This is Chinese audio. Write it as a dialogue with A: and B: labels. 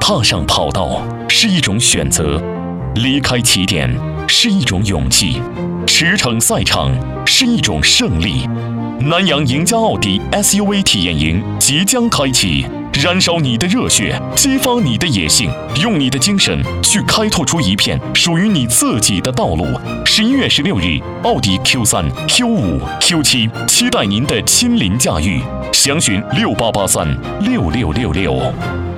A: 踏上跑道是一种选择，离开起点是一种勇气，驰骋赛场是一种胜利。南洋赢家奥迪 SUV 体验营即将开启，燃烧你的热血，激发你的野性，用你的精神去开拓出一片属于你自己的道路。11月16日，奥迪 Q3、Q5、Q7，期待您的亲临驾驭。详询68836666。